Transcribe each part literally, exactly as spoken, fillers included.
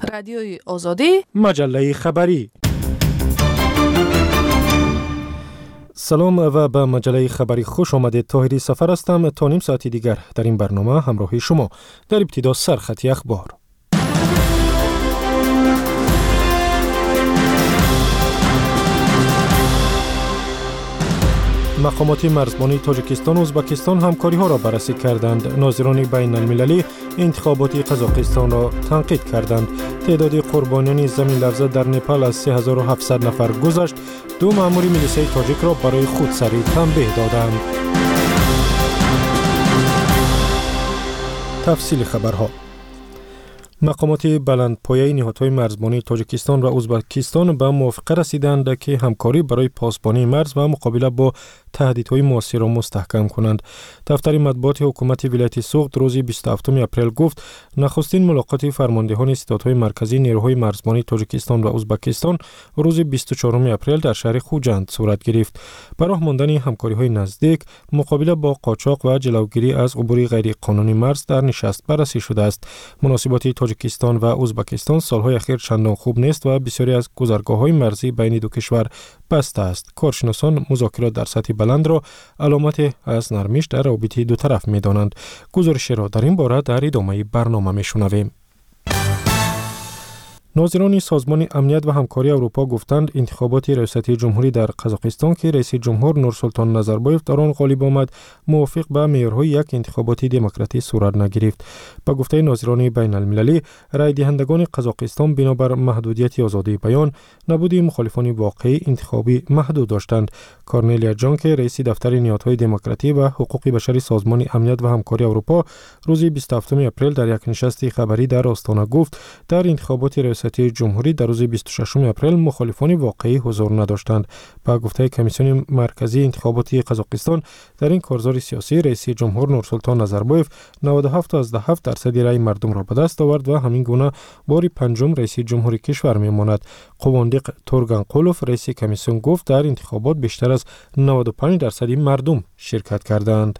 رادیوی آزادی، مجله خبری. سلام و به مجله خبری خوش آمدید. طاهری سفر هستم. تا نیم ساعتی دیگر در این برنامه همراه شما. در ابتدا سرخط اخبار. مقامات مرزبانی تاجیکستان و ازبکستان همکاری ها را بررسی کردند. ناظران بین المللی انتخابات قزاقستان را تنقید کردند. تعداد قربانیان زمین لرزه در نپال از سه هزار و هفتصد نفر گذشت. دو مأمور میلیسای تاجیک را برای خودسری تنبیه دادند. تفصیل خبرها. مقامات بلندپایه نهادهای مرزبانی تاجیکستان و ازبکستان به موافقه رسیدند که همکاری برای پاسبانی مرز و مقابله با تهدیدهای معاصر را مستحکم کنند. دفتر مطبوعات حکومت ولایت سوخت روز بیست و هفتم اپریل گفت نخستین ملاقات فرماندهان استادهای مرکزی نیروهای مرزبانی تاجیکستان و ازبکستان روز بیست و چهارم اپریل در شهر خوجند صورت گرفت. برای راه ماندن همکاری‌های نزدیک، مقابله با قاچاق و جلوگیری از عبور غیر قانونی مرز در نشست بررسی شده است. مناسبات تاجیکستان و ازبکستان سالهای اخیر چندان خوب نیست و بسیاری از گذرگاه‌های مرزی بین دو کشور بسته است. کارشناسان مذاکرات در سطح بلند را علامت از نرمش در روابط دو طرف می‌دانند. گزارش را در این باره در ادامه برنامه می‌شنویم. ناظران سازمان امنیت و همکاری اروپا گفتند انتخابات ریاستی جمهوری در قزاقستان که رئیس جمهور نورسلطان نظربایف در آن غالب آمد موافق به معیارهای یک انتخابات دموکراتی صورت نگرفت. به گفته ناظران بین المللی، رای دهندگان قزاقستان بنابر محدودیت آزادی بیان نبود مخالفان واقعی انتخابی محدود داشتند. کارنلیا جان که رئیس دفتر نهادهای دموکراتی و حقوق بشری سازمان امنیت و همکاری اروپا روز بیست و هفتم اپریل در یک نشست خبری در آستانه گفت در انتخابات ریاستی جمهوری در روز بیست و ششم اپریل مخالفان واقعی حضور نداشتند. با گفته کمیسیون مرکزی انتخاباتی قزاقستان در این کارزار سیاسی رئیس جمهور نورسلطان نظربایف نود و هفت و هفت درصد رای مردم را به دست آورد و همین گونه بار پنجم رئیس جمهوری کشور میماند. قواندق تورگانقولوف رئیس کمیسیون گفت در انتخابات بیشتر از نود و پنج درصد مردم شرکت کردند.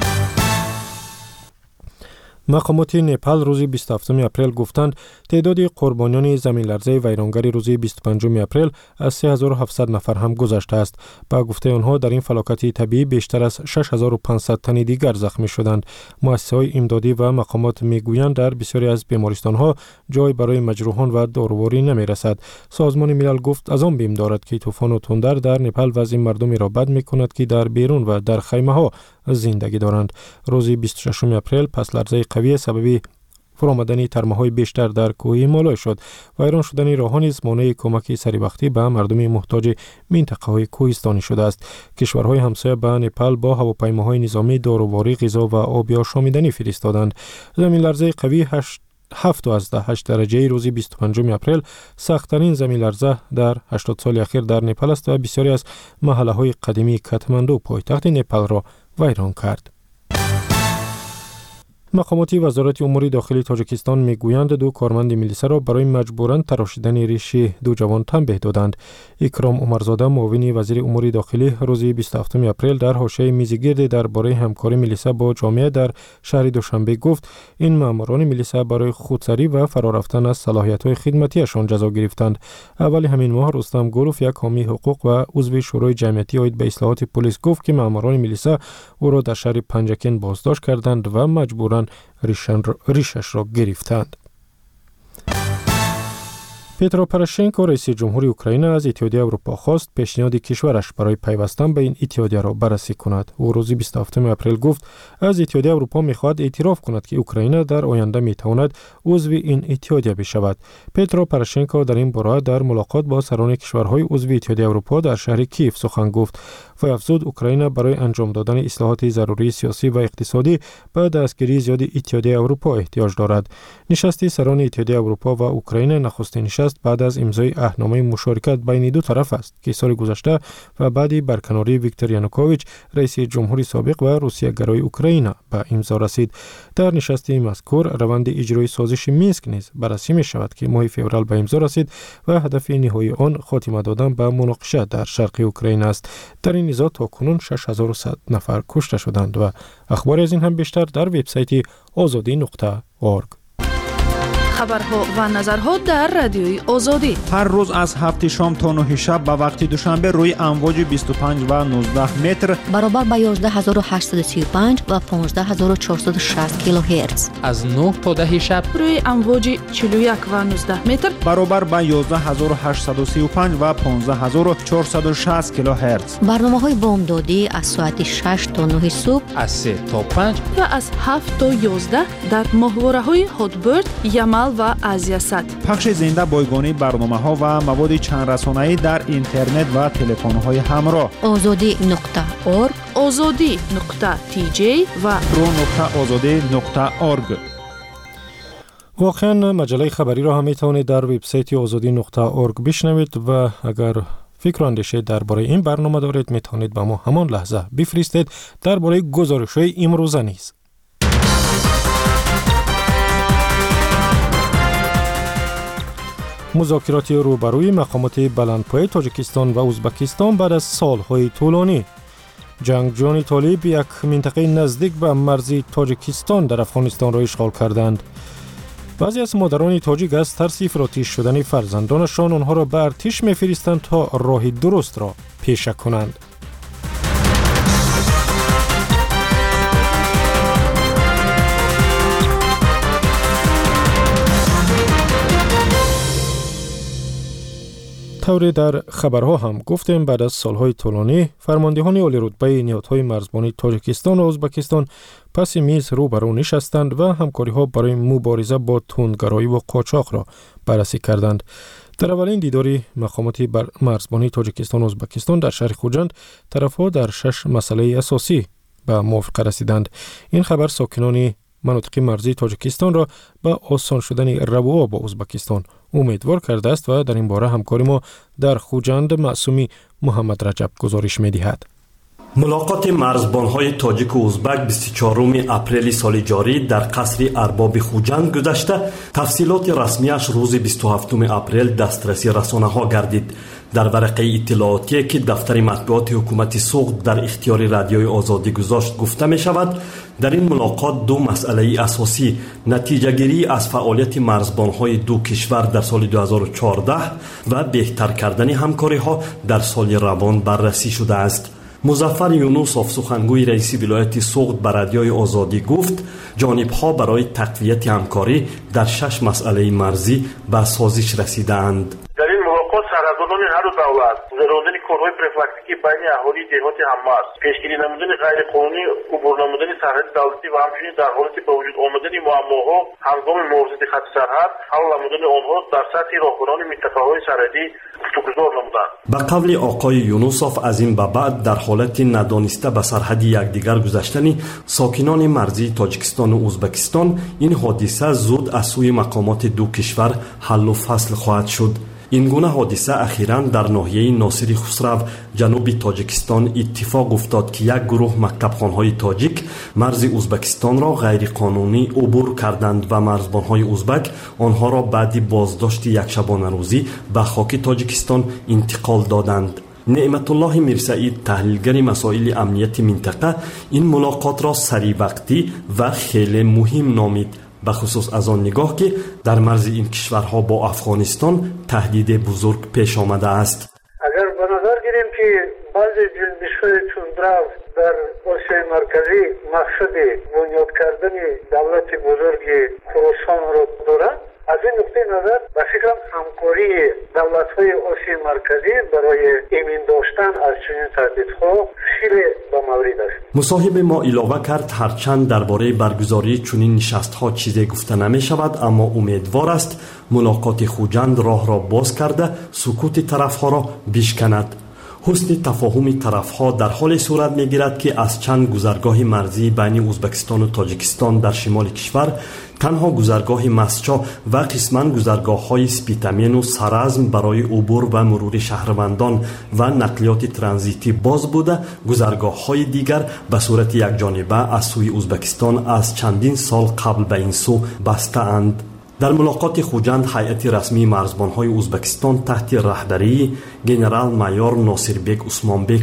مقامات نپال روز بیست و هفتم اپریل گفتند تعداد قربانیان زمین لرزه ویرانگر روز بیست و پنجم اپریل از سه هزار و هفتصد نفر هم گذشته است. با گفته آنها در این فلاکت طبیعی بیشتر از شش هزار و پانصد تن دیگر زخمی شدند. مؤسسه‌های امدادی و مقامات میگویند در بسیاری از بیمارستان‌ها جای برای مجروحان و داروواری نمی‌رسد. سازمان ملل گفت از آن بیم دارد که طوفان و تندر در نپال وضع مردمی را بد می‌کند که در بیرون و در خیمه‌ها زندگی دارند. روز بیست و ششم اپریل پس لرزه قوی سبب فرآمدن ترمه‌های بیشتر در کوه هیمالای شد. ویران شدن راه‌ها نیز مانع کمک سریع به مردم محتاج منطقه‌های کوهستانی شده است. کشورهای همسایه به نپال با هواپیماهای نظامی داروواری، غذا و آبی آشامیدنی فرستادند. زمین لرزه قوی هشت هفت و هشت درجه روز بیست و پنجم اپریل سخت‌ترین زمین لرزه در هشتاد سال اخیر در نپال است و بسیاری از محله‌های قدیمی کاتماندو پایتخت نپال را ویران کرد. مقامات وزارت امور داخلی تاجیکستان میگویند دو کارمند میلیسا را برای مجبوراً تراشیدن ریش دو جوان تنبیه دادند. اکرام عمرزاده معاون وزیر امور داخلی روز بیست و هفتم اپریل در حاشیه میزگرد درباره همکاری میلیسا با جامعه در شهر دوشنبه گفت این ماموران میلیسا برای خودسری و فرارفتن از صلاحیت‌های خدمتیشان جزا گرفتند. اول همین ماه رستم گلوف یک حامی حقوق و عضو شورای جمعیتی عاید به اصلاحات پلیس گفت که ماموران میلیسا او را در شهر پنجکن بازداشت کردند و مجبوراً ریشش را گرفتند. پیترو پروشنکو رئیس جمهوری اوکراین از اتحادیه اروپا خواست پیشنهاد کشورش برای پیوستن به این اتحادیه را بررسی کند. او روز بیست و هفتم اپریل گفت از اتحادیه اروپا می‌خواهد اعتراف کند که اوکراین در آینده می‌تواند عضو این اتحادیه بشود. پیترو پروشنکو در این باره در ملاقات با سران کشورهای عضو اتحادیه اروپا در شهر کیف سخن گفت. و افزود اوکراین برای انجام دادن اصلاحات ضروری سیاسی و اقتصادی به دستگیری زیاد اتحادیه اروپا احتیاج دارد. نشست سران اتحادیه اروپا و اوکراین نخستین نشست بعد از امضای عهدنامه مشارکت بین دو طرف است که سال گذشته و بعد برکناری ویکتور یانوکوویچ رئیس جمهوری سابق و روسیه گرای اوکراین به امضا رسید. در نشست مذکور روند اجرای سازش مینسک نیز بررسی می شود که ماه فوریه به امضا رسید و هدف نهایی آن خاتمه دادن به مناقشه در شرق اوکراین است. در این نزاع تاکنون شش هزار و صد نفر کشته شدند و اخبار از این هم بیشتر در وبسایت آزادی نقطه اورگ. خبرها و نظرها در رادیوی آزادی. هر روز از هفت شام تا نه شب به وقت دوشنبه روی امواج بیست و پنج و نوزده متر برابر با یازده هزار و هشتصد و سی و پنج و پانزده هزار و چهارصد و شصت کیلوهرتز. از نه تا ده شب روی امواج چهل و یک و نوزده متر برابر با یازده هزار و هشتصد و سی و پنج و پانزده هزار و چهارصد و شصت کیلوهرتز. برنامه‌های بامدادی از ساعت شش تا نه صبح، از سه تا پنج و از هفت تا یازده در ماهواره‌های هاتبرد، یمل و آزیاسات. پخش زنده بایگانی برنامه‌ها و مواد چند رسانه‌ای در اینترنت و تلفن‌های همراه. آزادی نقطه اورگ، آزادی نقطه تی جی و رو نقطه آزادی نقطه اورگ. واقعا مجله خبری را هم میتوانید در وبسایت آزادی نقطه اورگ بشنوید و اگر فکر و اندیشه درباره این برنامه دارید میتوانید با ما همان لحظه بفرستید درباره گزارش‌های امروزه نیز. مذاکرات روبروی مقامات بلندپایه تاجیکستان و ازبکستان بعد از سالهای طولانی. جنگجویان طالب یک منطقه نزدیک به مرز تاجیکستان در افغانستان را اشغال کردند. بعضی از مادران تاجیک از ترس افراطی شدن فرزندانشان آنها را به ارتش می‌فرستند تا راه درست را پیشه کنند. طوری در خبرها هم گفتیم بعد از سالهای طولانی فرماندهان عالی رتبه نهادهای مرزبانی تاجیکستان و ازبکستان پس میز روبرو نشستند و همکاری‌ها برای مبارزه با تندگرایی و قاچاق را بررسی کردند. در اولین دیداری مقامات مرزبانی تاجیکستان و ازبکستان در شهر خوجند طرف‌ها در شش مسئله اساسی به موافقه رسیدند. این خبر ساکنان مناطق مرزی تاجیکستان را به آسان شدن روابط با ازبکستان امیدوار کرده است و در این باره همکاری ما در خوجند معصومی محمد رجب گزارش می‌دهد. ملاقات مرزبان‌های تاجیک و ازبک بیست و چهارم اپریل سال جاری در قصر ارباب خوجند گذشته، تفصیلات رسمیش روز بیست و هفتم اپریل دسترسی رسانه‌ها گردید. در ورقه اطلاعاتی که دفتر مطبوعات حکومت سوخت در اختیار رادیوی آزادی گذاشت گفته می شود در این ملاقات دو مسئله اساسی نتیجه گیری از فعالیت مرزبان‌های دو کشور در سال دو هزار و چهارده و بهتر کردن همکاری‌ها در سال روان بررسی شده است. مظفر یونوسوف سخنگوی رئیس ولایت سوخت به رادیوی آزادی گفت جانب‌ها برای تقویت همکاری در شش مسئله مرزی به سازش رسیدند. سرحددان هر دو دولت گذراندن کارهای پروفیلاکتیکی بین اهالی دهات هممرز، پیشگیری نمودن غیرقانونی عبور نمودن سرحد دولتی و همچنین در حالت به وجود آمدن معماها هنگام مواجهه خط سرحد حل نمودن آنها در سطح راهبران منطقه‌های سرحدی گفتگوزار نمودند. به قول آقای یونوسوف از این به بعد در حالت ندانسته به سرحد یکدیگر گذشتن ساکنان مرزی تاجیکستان و ازبکستان این حادثه زود از سوی مقامات دو کشور حل و فصل خواهد شد. این گونه حادثه اخیراً در ناحیه ناصری خسرو جنوب تاجیکستان اتفاق افتاد که یک گروه مکتبخوان‌های تاجیک مرز ازبکستان را غیر قانونی عبور کردند و مرزبان‌های ازبک آنها را بعد بازداشت یک شبانه روزی به خاک تاجیکستان انتقال دادند. نعمت الله میرسعید تحلیلگر مسائل امنیت منطقه این ملاقات را سری وقتی و خیلی مهم نامید، به خصوص از آن نگاه که در مرز این کشورها با افغانستان تهدید بزرگ پیش آمده است. اگر به نظر گیریم که بعضی جنبش‌های تندرو در آسیای مرکزی مقصد بنیاد کردن دولت بزرگ خراسان را دارند، از این نقطه نظر به فکرم همکاری دولت‌های آسیای مرکزی برای ایمن داشتن از چنین تهدیدها خیلی با مورد است. مصاحب ما علاوه کرد هرچند درباره برگزاری چنین نشست‌ها چیزی گفته نمی‌شود، اما امیدوار است ملاقات خوجند راه را باز کرده سکوت طرف‌ها را بشکند. حسن تفاهم طرف‌ها در حال صورت می‌گیرد که از چند گذرگاه مرزی بین ازبکستان و تاجیکستان در شمال کشور تنها گذرگاه مسچا و قسماً گذرگاه‌های سپیتامین و سرازم برای عبور و مرور شهروندان و نقلیات ترانزیتی باز بوده، گذرگاه‌های دیگر به صورت یکجانبه از سوی ازبکستان از چندین سال قبل به این سو بسته اند. در ملاقات خوجند هیئت رسمی مرزبان‌های ازبکستان تحت رهبری گنرال مایور ناصربک عثمانبکوف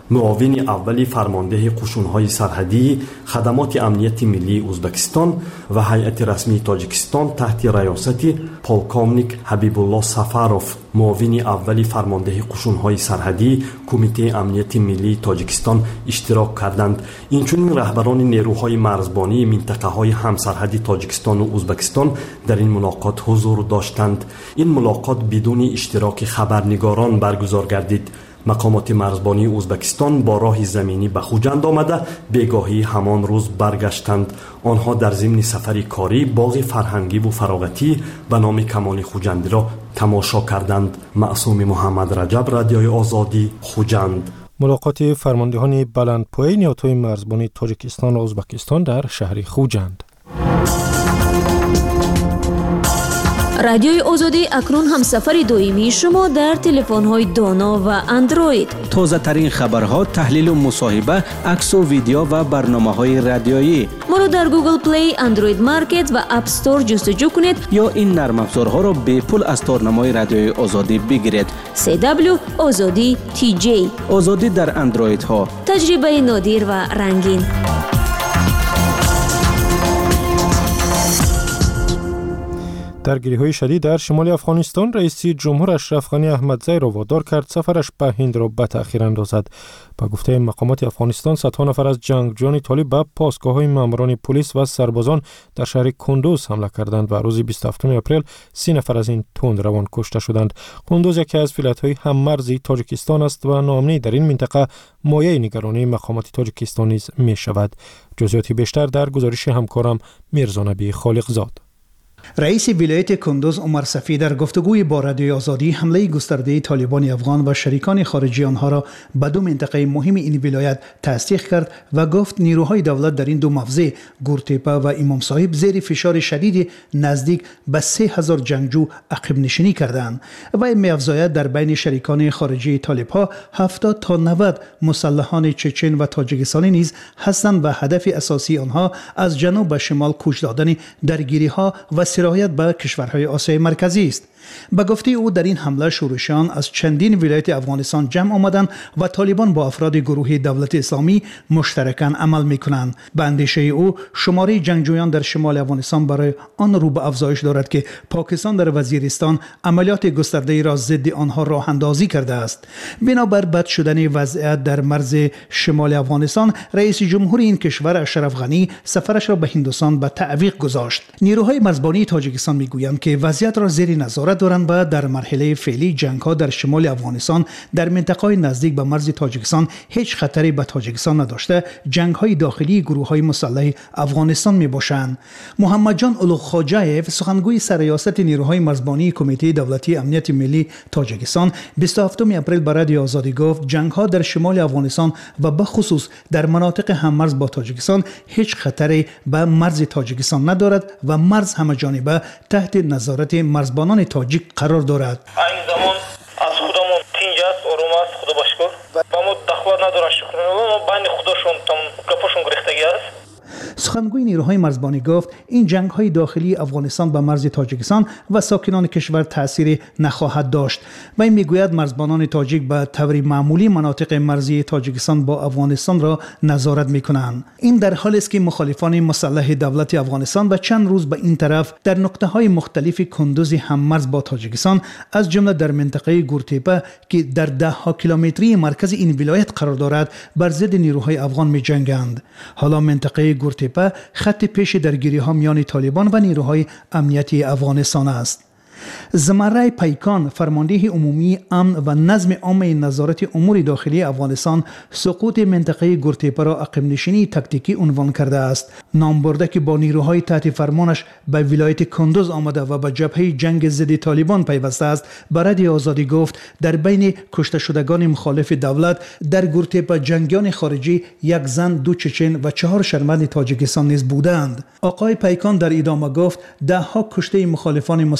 معاون اولی فرمانده قشون‌های سرحدی خدمات امنیت ملی ازبکستان و هیئت رسمی تاجیکستان تحت ریاست پولکومنیک حبیب الله سفاروف، معاون اولی فرمانده قشون‌های سرحدی کمیته امنیت ملی تاجیکستان اشتراک کردند. اینچنین رهبران نیروهای مرزبانی منطقه‌های همسرحدی تاجیکستان و ازبکستان در این ملاقات حضور داشتند. این ملاقات بدون اشتراک خبرنگاران برگزار گردید. مقامات مرزبانی ازبکستان با راه زمینی به خوجند آمده بگاهی همان روز برگشتند. آنها در ضمن سفری کاری باغ فرهنگی و فراغتی به نام کمال خوجندی را تماشا کردند. معصوم محمد رجب، رادیوی آزادی، خوجند. ملاقات فرماندهان بلندپایه نیاتهای مرزبانی تاجیکستان و ازبکستان در شهر خوجند. رادیوی آزادی اکنون هم سفر دویمی شما در تلفن‌های دانا و اندروید. تازه ترین خبرها، تحلیل و مصاحبه، عکس و ویدیو و برنامه‌های رادیویی. ما رو در گوگل پلی، اندروید مارکت و اپ استور جستجو کنید یا این نرم افزارها را به پول از تارنمای رادیوی آزادی بگیرید. سی دبلیو آزادی تی جی. آزادی در اندروید ها. تجربه نادر و رنگین. درگیری‌های شدید در شمال افغانستان، رئیس جمهور اشرف غنی احمدزی را وادار کرد سفرش به هند را به تأخیر اندازد. با گفته مقامات افغانستان، صدها نفر از جنگجویان طالب به پاسگاه‌های ماموران پلیس و سربازان در شهر کندوز حمله کردند و روز بیست و هفتم اپریل سی نفر از این تندروان کشته شدند. کندوز یکی از ولایت‌های هممرزی تاجیکستان است و ناامنی در این منطقه مایه نگرانی مقامات تاجیکستان نیز می‌شود. جزئیات بیشتر در گزارش همکارم میرزا نبی خالقزاد. رئیس ولایت کندوز عمر صفی در گفتگوی با رادیوی آزادی حمله گسترده طالبان افغان و شریکان خارجی آنها را به دو منطقه مهم این ولایت تصدیق کرد و گفت نیروهای دولت در این دو موضع گورتپه و امام صاحب زیر فشار شدید نزدیک به سه هزار جنگجو عقب نشینی کردند و می‌افزاید در بین شریکان خارجی طالب‌ها هفتاد تا نود مسلحان چچن و تاجیکستانی نیز هستند و هدف اساسی آنها از جنوب به شمال کوچ دادن درگیری‌ها و سرایت به کشورهای آسیای مرکزی است. به گفته او در این حمله شورشیان از چندین ولایت افغانستان جمع آمدند و طالبان با افراد گروه دولت اسلامی مشترکاً عمل می‌کنند. به اندیشه او شماره جنگجویان در شمال افغانستان برای آن رو به افزایش دارد که پاکستان در وزیرستان عملیات گسترده را ضد آنها راه اندازی کرده است. بنابر بد شدن وضعیت در مرز شمال افغانستان، رئیس جمهور این کشور اشرف غنی سفرش را به هندوستان به تعویق گذاشت. نیروهای مرزبانی تاجیکستان میگویند که وضعیت را زیر نظارت دارند و در مرحله فعلی جنگ‌ها در شمال افغانستان در منطقه‌های نزدیک به مرز تاجیکستان هیچ خطری به تاجیکستان نداشته جنگ‌های داخلی گروه‌های مسلح افغانستان میباشند. محمد جان اولوخاجایف، سخنگوی سرریاست نیروهای مرزبانی کمیته دولتی امنیت ملی تاجیکستان، بیست و هفتم اپریل به رادیوی آزادی گفت جنگ‌ها در شمال افغانستان و به خصوص در مناطق هممرز با تاجیکستان هیچ خطری به مرز تاجیکستان ندارد و مرز همه‌جانبه تحت نظارت مرزبانان تاجیک قرار دارد. این زمان از خودمون تینج است، آروم است، خدا باشکر. و ما دخواه ندارد شکر. ما بین خودشون تام گپشون گرفتگی است. سخنگوی نیروهای مرزبانی گفت این جنگ‌های داخلی افغانستان به مرز تاجیکستان و ساکنان کشور تأثیر نخواهد داشت و این میگوید مرزبانان تاجیک به طور معمولی مناطق مرزی تاجیکستان با افغانستان را نظارت می‌کنند. این در حالی است که مخالفان مسلح دولت افغانستان و چند روز به این طرف در نقطه‌های مختلف کندوز هممرز با تاجیکستان از جمله در منطقه گورتپه که در ده ها کیلومتری مرکز این ولایت قرار دارد بر ضد نیروهای افغان می‌جنگند. حالا منطقه گورتپه خط پیش درگیری ها میان طالبان و نیروهای امنیتی افغانستان است. زمره پیکان، فرمانده عمومی امن و نظم عام نظارت امور داخلی افغانستان، سقوط منطقه گورتپه را عقب نشینی تاکتیکی عنوان کرده است. نام برده که با نیروهای تحت فرمانش به ولایت کندوز آمده و به جبهه جنگ ضد طالبان پیوسته است، به رادیوی آزادی گفت در بین کشته شدگان مخالف دولت در گورتپه جنگیان خارجی، یک زن، دو چچن و چهار شهروند تاجیکستان نیز بودند. آقای پیکان در ادامه گفت ده ها کشته مخالفان مسلح در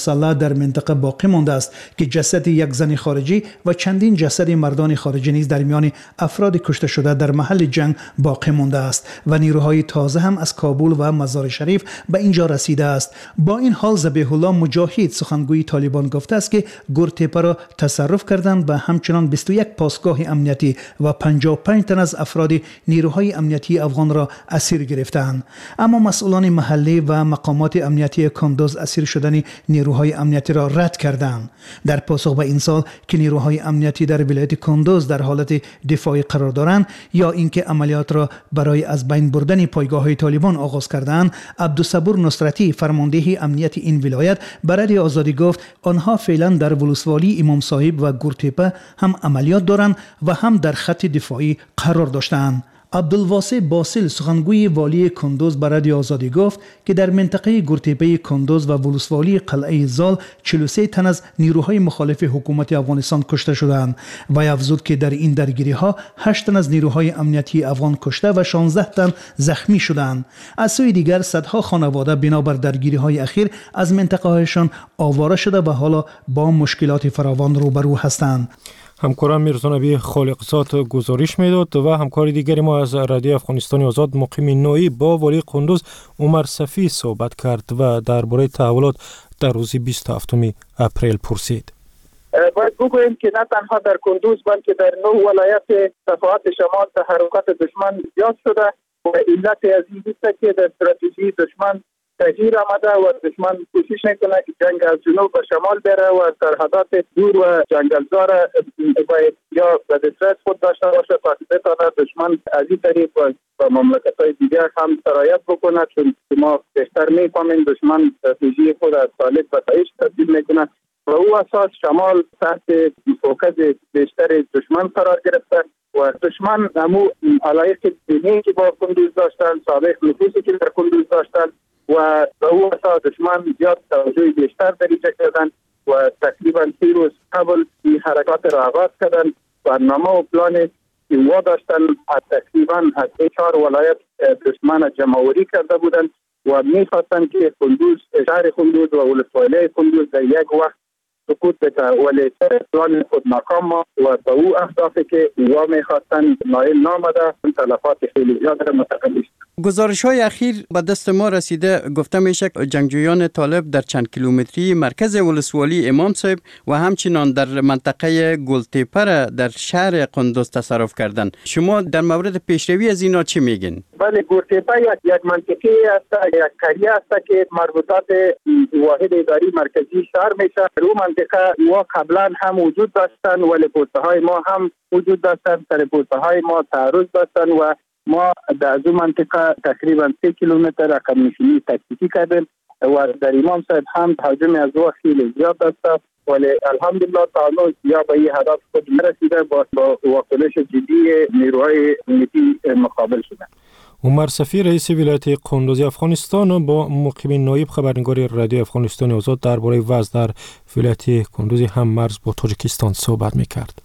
در منطقه باقی مانده است که جسد یک زن خارجی و چندین جسد مردان خارجی نیز در میان افراد کشته شده در محل جنگ باقی مانده است و نیروهای تازه هم از کابل و مزار شریف به اینجا رسیده است. با این حال ذبیح الله مجاهد سخنگوی طالبان گفته است که گورتپه را تصرف کردند و همچنان بیست و یک پاسگاه امنیتی و پنجاه و پنج تن از افراد نیروهای امنیتی افغان را اسیر گرفتند. اما مسئولان محلی و مقامات امنیتی کندوز اسیر شدن نیروهای امنیتی را رد کردند. در پاسخ به این سال که نیروهای امنیتی در ولایت کندوز در حالت دفاعی قرار دارند یا اینکه عملیات را برای از بین بردن پایگاه‌های طالبان آغاز کردند، عبدالصبور نصرتی فرمانده امنیت این ولایت به رادیو آزادی گفت آنها فعلا در ولسوالی امام صاحب و گورتپه هم عملیات دارند و هم در خط دفاعی قرار داشتند. عبدالواسع باسل سخنگوی والی کندوز به رادیو آزادی گفت که در منطقه گورتپه کندوز و ولسوالی قلعه زال چهل و سه تن از نیروهای مخالف حکومت افغانستان کشته شدند و افزود که در این درگیری ها هشت تن از نیروهای امنیتی افغان کشته و شانزده تن زخمی شدند. از سوی دیگر صدها خانواده بنابر درگیری های اخیر از منطقه هایشان آواره شده و حالا با مشکلات فراوان روبرو هستند. همکارم میرزا نبی خالقزاد گزارش میداد و همکار دیگری ما از رادیو افغانستان آزاد مقیم نوعی با والی کندوز عمر صفی صحبت کرد و درباره تحولات در روز بیست و هفتم اپریل پرسید. باید بگوییم که نه تنها در کندوز بلکه در نه ولایت صفحات شمال تحرکات دشمن زیاد شده و علت از این است که در استراتژی دشمن تغییر آمده و دشمن کوشش میکنه که جنگ از جنوب به شمال بره و سرحدات دور و جنگلزار باید یا به دسترس خود داشته باشه تا بتواند دشمن از این طریق و مملکت‌های دیگر هم سرایت بکنه، چون ما بیشتر میفهمیم دشمن استراتژی خود از سالک به تایش تبدیل میکنه و او اساس شمال تحت فوکس بیشتر دشمن قرار گرفته و دشمن همو علایق دینی که با کندوز داشتن، سابق نفوذی که در کندوز داشتن و به او اساس دشمن زیاد توجه بیشتر دریجه کردن و تقریبا سی روز قبل این حرکات را آغاز کردن. برنامه و پلان که وا داشتن از تقریبا از چهار ولایت دشمن جمع‌آوری کرده بودند و می‌خواستند که کندوز، شهر کندوز و ولسوالی کندوز در یک وقت سقوط بده، ولی پلان خود ناکام و به او اهدافی که وا می‌خواستند نایل نامده، تلفات خیلی زیاد متقابل است. گزارش‌های اخیر به دست ما رسیده گفته میشه جنگجویان طالب در چند کیلومتری مرکز ولسوالی امام صاحب و همچنان در منطقه گلتپه در شهر کندوز تصرف کردند. شما در مورد پیشروی از اینا چی میگین؟ بله، گلتپه یک یک منطقه است، یک قریه است که مربوطات واحد اداری مرکزی شهر میشه. رو منطقه و قبلا هم وجود داشتن ولی پوسته‌های ما هم وجود داشتن، سر پوسته‌های ما تعرض داشتن و ما در از منطقه تقریبا سه کیلومتر رقم نشینی تکتیکی کردیم و در امام صاحب هم حجم از او خیلی زیاد است ولی الحمدلله تا یا به این هدف خود نرسیده با واکنش جدی نیروهای امنیتی مقابل شده. عمر صفی رئیس ولایت کندوز افغانستان با مقیم نایب خبرنگار رادیو افغانستان آزاد درباره وضع در ولایت کندوز هم مرز با تاجیکستان صحبت می‌کرد.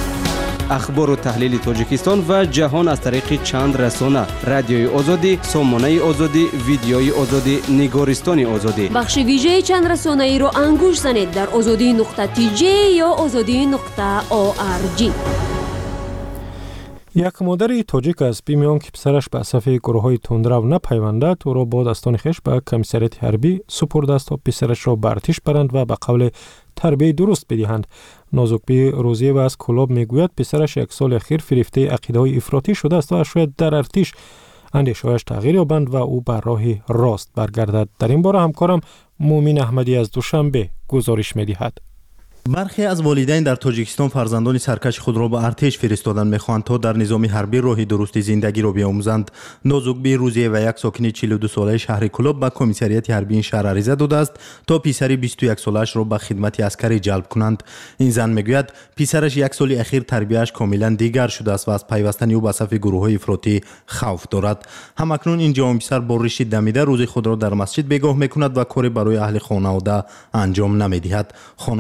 اخبار و تحلیل تاجیکستان و جهان از طریق چند رسانه: رادیوی آزادی، سامانه آزادی، ویدیوی آزادی، نگارستان آزادی. بخش ویژه چند رسانه ای رو انگوش زنید در آزادی نقطه تی جی یا آزادی نقطه او آر جی. یک مادر تاجیک است بیمیان که پسرش به صف گروه های تندرو نپیوندد او را با دستان خیش به کمیسریت حربی سپرده است تا پسرش را بر ارتش برند و به قول تربیت درست بدهند. نازکبی روزی و از کلاب میگوید پسرش یک سال اخیر فریفته عقیده های افراطی شده است و شاید در ارتش اندیشه‌هایش تغییر یابند و او بر راه راست برگردد. در این باره همکارم مومین احمدی از دوشنبه گزارش می‌دهد. برخی از والدین در تاجیکستان فرزندان سرکش خود را به ارتش فرستادن می‌خواهند تا در نظام حربی راه درست زندگی را بیاموزند. نازکبی روزی و یک ساکن چهل و دو ساله شهر کلاب به کمیسریت حربی این شهر عریضه داده است تا پسر بیست و یک سالش را به خدمت عسکری جلب کنند. این زن میگوید پسرش یک سال اخیر تربیتش کاملا دیگر شده است و از پیوستن او به صف گروه‌های افراطی خوف دارد. همکنون این جوان پسر با ریش دمیده روز خود را در مسجد بگاه می‌کند و کاری برای اهل خانواده انجام نمی‌دهد. خانم نازکبی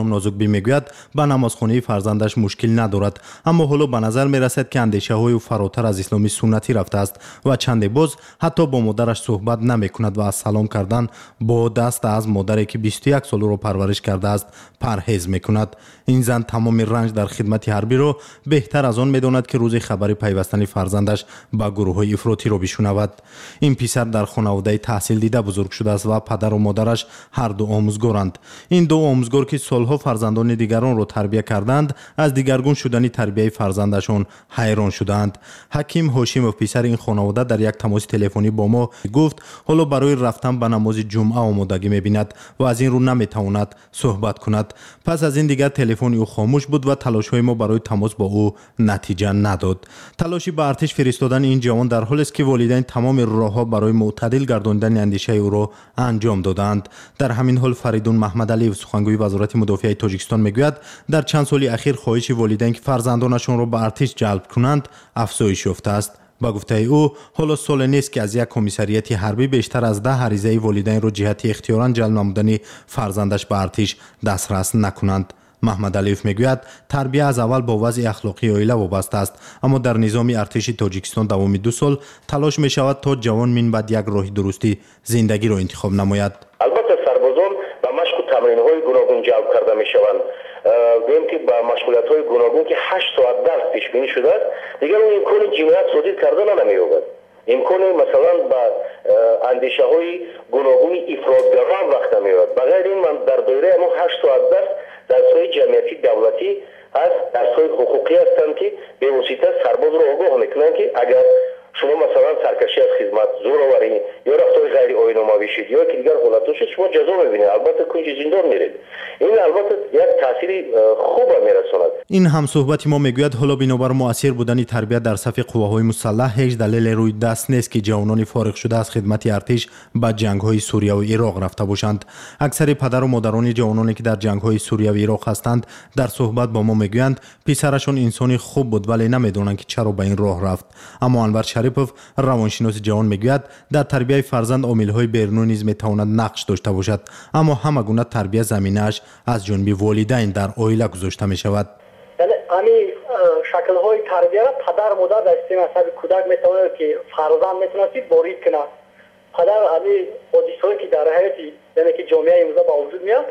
میگوید به نمازخوانی فرزندش مشکل ندارد، اما حالا به نظر میرسد که اندیشه‌های او فراتر از اسلامی سنتی رفته است و چند باز حتی با مادرش صحبت نمیکند و از سلام کردن با دست از مادری که بیست و یک سال را پرورش کرده است پرهیز میکند. این زن تمام رنج در خدمت حربی را بهتر از آن میداند که روز خبری پیوستن فرزندش به گروه‌های افراطی را بشنود. این پسر در خانواده تحصیل دیده بزرگ شده است و پدر و مادرش هر دو آموزگارند. این دو آموزگار که سالها فرزندان دیگران را تربیت کردند از دیگرگون شدن تربیت فرزندشان حیران شدند. حکیم هاشمov پسر این خانواده در یک تماس تلفنی با ما گفت حالا برای رفتن به نماز جمعه آمادگی می‌بیند و از این رو نمی‌تواند صحبت کند. پس از این دیگر تلفن او خاموش بود و تلاش‌های ما برای تماس با او نتیجه نداد. تلاشی به ارتش فرستادن این جوان در حالی است که والدین تمام راه‌ها برای معتدل گرداندن اندیشه او را انجام دادند. در همین حال فریدون محمدعلی سخنگوی وزارت مدافع تاجیکستان میگوید در چند سال اخیر خواهش والدین که فرزندانشان را به ارتش جلب کنند افزایش یافته است. با گفته او حالا سال نیست که از یک کمیسریت حربی بیشتر از ده عریضه والدین را جهت اختیاراً جلب نمودن فرزندش به ارتش دسترس نکنند. محمد علیف میگوید تربیت از اول با وضع اخلاقی عائله وابسته است، اما در نظام ارتش تاجیکستان دوام دو سال تلاش می شود تا جوان من بعد یک راه درستی زندگی را انتخاب نماید. البته سربازان به مشق و تمرین‌های گوناگون جلب کرده میشوند. گویم که با مشغولیت‌های گوناگون که هشت ساعت درس پیش بینی شده است، دیگر اون امکان جنایت صادر کردن نمی‌یابد. امکان مثلا با اندیشه‌های گوناگون افراطگران وقت نمی‌یابد. بغیر این من در دایره ما هشت ساعت درس درس‌های جمعیتی دولتی از درس‌های حقوقی هستند که به واسطه سرباز را آگاه می‌کنند که اگر شما مثلا سرکشی از خدمت، زورآوری یا رفتار غیر آیین‌آمیز شید یا که دیگر حالت شد شما جزا می‌بینید، البته کنج زندان میرید. این البته یک تأثیر خوب میرساند. این هم صحبت ما میگوید حالا بنابر مؤثر بودن تربیت در صف قواهای مسلح هیچ دلیل روی دست نیست که جوانان فارغ شده از خدمت ارتش به جنگ‌های سوریه و عراق رفته باشند. اکثر پدر و مادران جوانانی که در جنگ‌های سوریه و عراق هستند در صحبت با ما میگویند پسرشون انسانی خوب بود ولی نمیدونند که چرا به این راه رفت. اما انور شریپوف روانشناس جوان میگوید در تربیت فرزند عامل‌های بیرونی نیز میتواند نقش داشته باشد، اما همه گونه تربیت زمینه‌اش از جانب والدین در عائله گذاشته میشود. یعنی همین شکل‌های تربیت پدر مادر در سیستم عصبی کودک میتواند که فرزند میتواند بارید کنه. پدر همین حادثه‌ای که در حیات یعنی که جامعه امروز با وجود میاد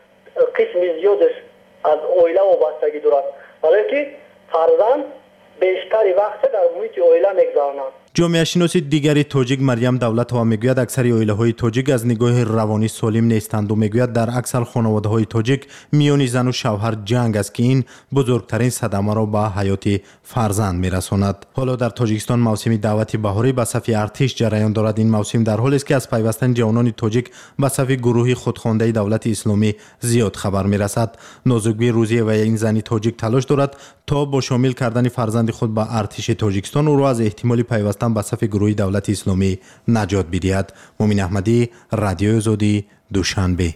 قسم زیادش از عائله وابستگی دارد، ولی که فرزند بیشتری وقت در محیط عائله میگذراند. جامعه شناس دیگری تاجیک مریم دولت‌ها میگوید اکثر عائله‌های تاجیک از نگاه روانی سالم نیستند و میگوید در اکثر خانواده‌های تاجیک میان زن و شوهر جنگ است که این بزرگترین صدمه را به حیات فرزند میرساند. حالا در تاجیکستان موسم دعوت بهاری به صف ارتش جریان دارد. این موسم در حالی است که از پیوستن جوانان تاجیک به صف گروه خودخوانده دولت اسلامی زیاد خبر میرسد. نازکبی روزی و این زنی تاجیک تلاش دارد تا با شامل کردن فرزند خود به ارتش تاجیکستان او را از احتمال پیوستن به صف گروه دولت اسلامی نجات بدهد. مومن احمدی، رادیو آزادی، دوشنبه.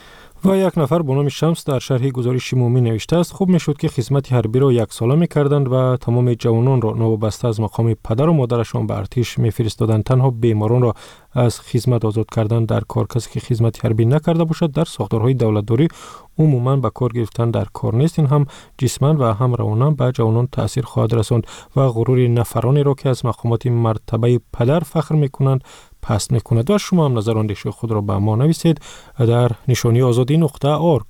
و یک نفر به نام شمس در شرح گزارش مومی نوشته است خوب میشد که خدمت حربی را یک ساله میکردند و تمام جوانان را نوابسته از مقام پدر و مادرشان به ارتش میفرستادند. تنها بیماران را از خدمت آزاد کردن در کار. کسی که خدمت حربی نکرده باشد در ساختارهای دولتداری عموما به کار گرفتن در کار نیست. این هم جسماً و هم رواناً به جوانان تاثیر خواهد رساند و غرور نفرانی را که از مقامات مرتبه پدر فخر میکنند پست میکند. و شما هم نظر اندیشه خود را به ما نویسید در نشانی آزادی نقطه ارگ.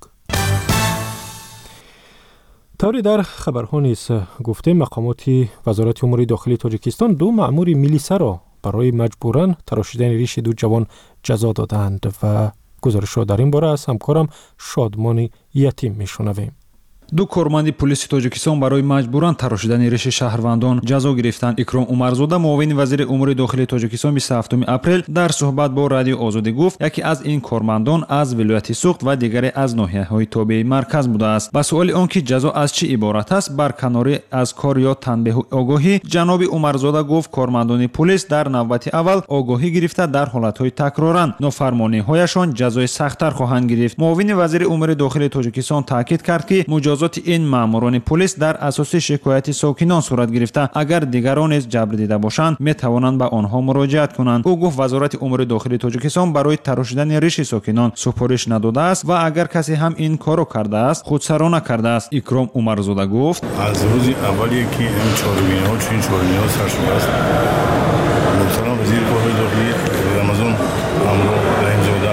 طوری در خبرها نیز گفته مقامات وزارت امور داخلی تاجیکستان دو مأمور میلیسا را برای مجبوراً تراشیدن ریش دو جوان جزا دادند و گزارش را در این باره از همکارم شادمان یتیم میشنویم. دو کارمند پلیس تاجیکستان برای مجبوران تراشیدن ریش شهروندان جزا گرفتند. اکرام عمرزاده معاون وزیر امور داخلی تاجیکستان بیست و هفتم اپریل در صحبت با رادیو آزادی گفت یکی از این کارمندان از ولایت سوخت و دیگری از ناحیه‌های تابع مرکز بوده است. به سوال آنکه جزا از چه عبارت است برکناری از کار یا تنبیه و آگاهی، جناب عمرزاده گفت کارمندان پلیس در نوبت اول آگاهی گرفته در حالت‌های تکرارن نافرمانی‌هایشان جزای سخت‌تر خواهند گرفت. معاون وزیر امور داخلی تاجیکستان تاکید کرد که مجازات امتیازات این ماموران پلیس در اساس شکایت ساکنان صورت گرفته. اگر دیگران نیز جبر دیده باشند میتوانند به آنها مراجعت کنند. او گفت وزارت امور داخلی تاجیکستان برای تراشیدن ریش ساکنان سفارش نداده است و اگر کسی هم این کارو کرده است خودسرانه کرده است. اکرام عمرزاده گفت از روز اولی که این چهارمین ها چین چهارمین ها سر شده است محترم وزیر کارهای داخلی رمضان همراه رحیم‌زاده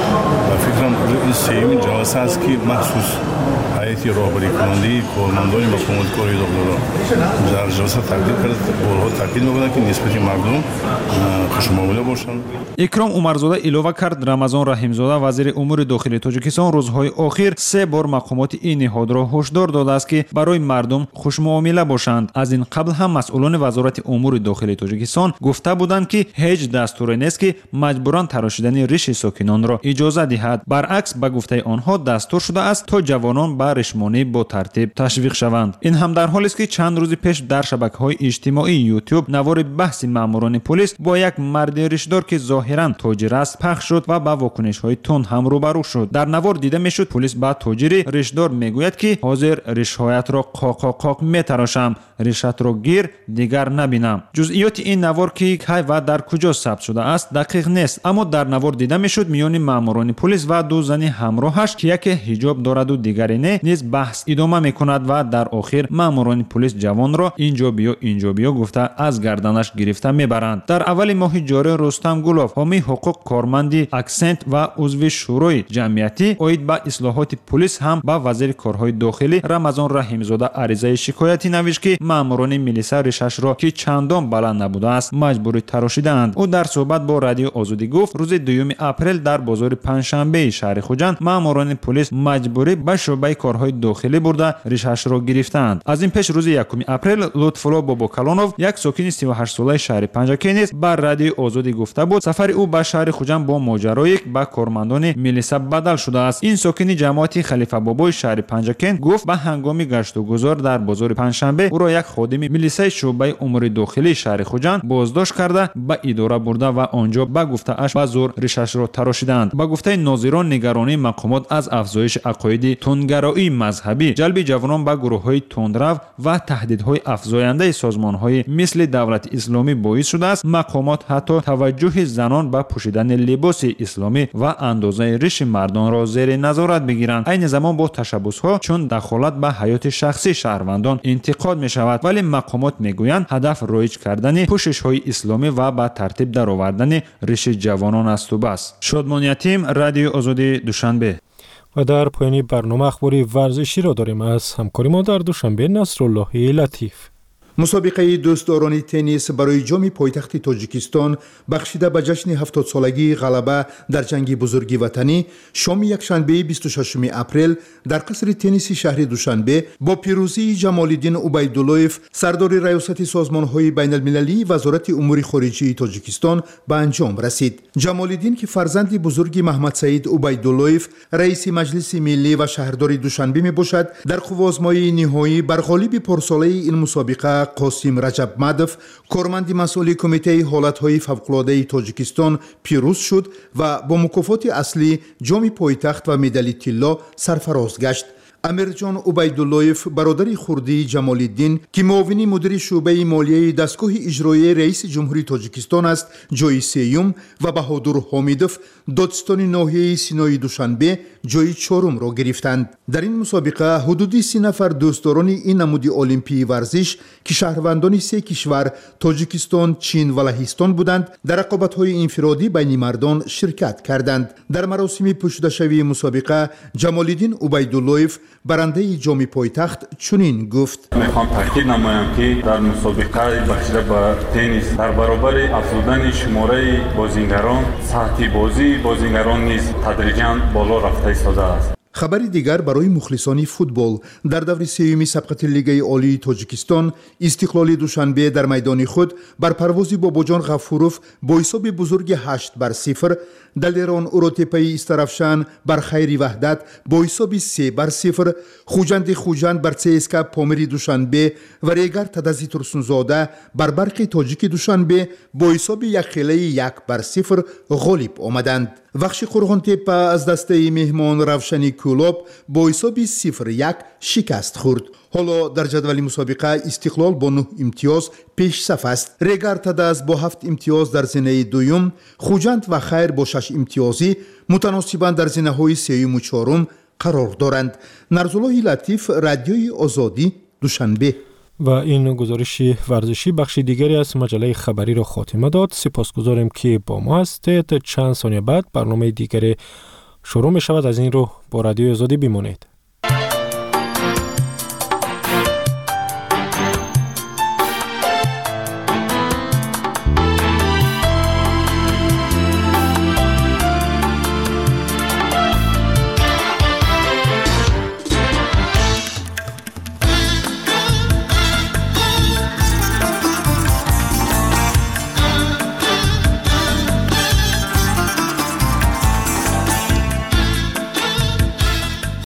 و فکرم این سیمین جلسه است که مخصوص هیئت راهبری کننده کارمندان مقامات کاری داخلی را در جلسه تقدیم کرد. بارها تاکید می‌کنند که نسبت مردم خوش‌معامله باشند. اکرام عمرزاده اضافه کرد رمضان رحیم‌زاده وزیر امور داخلی تاجیکستان روزهای اخیر سه بار مقامات این نهاد را هشدار داده است که برای مردم خوش‌معامله باشند. از این قبل هم مسئولان وزارت امور داخلی تاجیکستان گفته بودند که هیچ دستوری نیست که مجبوراً تراشیدن ریش ساکنان را اجازه دهد. برعکس به گفته آنها دستور شده است تا جوانان به ریشمانی با ترتیب تشویق شوند. این هم در حالی است که چند روز پیش در شبکه‌های اجتماعی یوتیوب نوار بحث ماموران پلیس با یک مرد ریشدار که ظاهراً تاجر است پخش شد و با واکنش‌های تند هم روبرو شد. در نوار دیده میشد پلیس با تاجر ریشدار میگوید که حاضر ریش‌هایت را قاق قاق میتراشم، ریشت را گیر دیگر نبینم. جزئیات این نوار که کی و در کجا ثبت شده است دقیق نیست، اما در نوار دیده میشد میان ماموران پلیس و دو زن همراهش که یکی حجاب دارد و دیگری نه نیز بحث ادامه میکند و در آخر ماموران پلیس جوان را اینجا بیا اینجا بیا گفته از گردنش گرفته میبرند. در اول ماه جاری رستم گلوف حامی حقوق کارمندی اکسنت و عضو شورای جمعیتی اید به اصلاحات پلیس هم با وزیر کارهای داخلی رمضان رحیم‌زاده عریضه شکایتی نوشت که ماموران میلیسا ریشش را که چندان بلند نبوده است مجبوری تراشیدند. او در صحبت با رادیو آزادی گفت روز دوم اپریل در بازار پنجشنبه شهر خوجند ماموران پلیس مجبوری به شعبه کارهای داخلی برده ریشش را گرفتند. از این پیش روز یکم اپریل لطفالله باباکلانوف یک ساکن سی و هشت ساله شهر پنجاکی نیز بر رادیو آزادی گفته بود سفر او به شهر خوجند با ماجرای با کارمندان میلیسا بدل شده است. این ساکن جماعت خلیفه بابای شهر پنجاکی گفت به هنگام گشت و گذار در بازار پنجشنبه او را یک خادم میلیسای شعبه امور داخلی شهر خوجند بازداشت کرده به اداره برده و آنجا به گفته اش به زور ریشش را تراشیدند. به گفته ناظران نگرانی مقامات از افزایش عقاید تندگرایی مذهبی، جلب جوانان به گروه‌های تندرو و تهدیدهای افزاینده سازمان‌های مثل دولت اسلامی باعث شده است مقامات حتی توجه زنان به پوشیدن لباس اسلامی و اندازه ریش مردان را زیر نظارت بگیرند. این زمان با تشبس‌ها چون دخالت به حیات شخصی شهروندان انتقاد می‌شود، ولی مقامات می‌گویند هدف رایج کردن پوشش‌های اسلامی و به ترتیب درآوردن ریش جوانان است و بس. شادمان یتیم، رادیو آزادی، دوشنبه. و در پایان برنامه اخباری ورزشی را داریم از همکاری ما در دوشنبه نصرالله لطیف. مسابقه دوستداران تنیس برای جام پایتخت تاجیکستان بخشیده به جشن هفتاد سالگی غلبه در جنگ بزرگی وطنی شام یکشنبه بیست و ششم اپریل در قصر تنیس شهر دوشنبه با پیروزی جمال‌الدین عبیدالله‌اف سردار ریاست سازمان‌های بین‌المللی وزارت امور خارجه تاجیکستان به انجام رسید. جمال‌الدین که فرزند بزرگ محمد سعید عبیدالله‌اف رئیس مجلس ملی و شهردار دوشنبه میباشد، در قوازمای نهایی بر غالب پارساله این مسابقه قاسم رجب مدف کارمند مسئول کمیته حالت‌های فوق‌العاده تاجیکستان پیروز شد و با مکافات اصلی جام پایتخت و مدال طلا سرفراز گشت. امیرجان عبیدالله‌اف برادر خردی جمال‌الدین که معاون مدیر شعبه مالیه دستگاه اجرایی رئیس جمهوری تاجیکستان است جای سیوم و بهادر حمیدوف دادستان ناحیه سینای دوشنبه جای چهارم را گرفتند. در این مسابقه حدود سی نفر دوستداران این نمود المپی ورزش که شهروندان سه کشور تاجیکستان، چین و لهستان بودند در رقابت‌های انفرادی بین مردان شرکت کردند. در مراسم پوشیده‌شوی مسابقه جمال‌الدین عبیدالله‌اف برنده جام پایتخت چنین گفت: میخوام تاکید نمایم که در مسابقه بخشیده به تنیس در برابر افزودن شماره بازیگران سطح بازی بازیگران نیز تدریجاً بالا رفته ایستاده است. خبر دیگر برای مخلصان فوتبال در دور سوم سبقت لیگ عالی تاجیکستان استقلال دوشنبه در میدان خود بر پرواز باباجان غفوروف با حساب بزرگ هشت بر صفر، دلیران اوروتپی استرافشان بر خیری وحدت با حساب سه بر صفر، خوجند خوجند بر سیسکا پامری دوشنبه و ریگر تدزی ترسونزاده بر برق تاجیک دوشنبه با حساب یک خیلی یک بر صفر غالب آمدند. وخش قرغان تپه از دسته مهمان روشنی کلوب با حساب صفر یک شکست خورد. حالا در جدول مسابقه استقلال با نه امتیاز پیش صف است. ریگارتاداز با هفت امتیاز در زینه دوم، خوجند و خیر با شش امتیازی متناسباً در زینه های سوم و چهارم قرار دارند. نرزالله لطیف، رادیوی آزادی، دوشنبه. و این گزارش ورزشی بخش دیگری از مجله خبری را خاتمه داد. سپاسگزاریم که با ما هستید. چند ثانیه بعد برنامه دیگری شروع می شود. از این رو با رادیوی آزادی بمانید.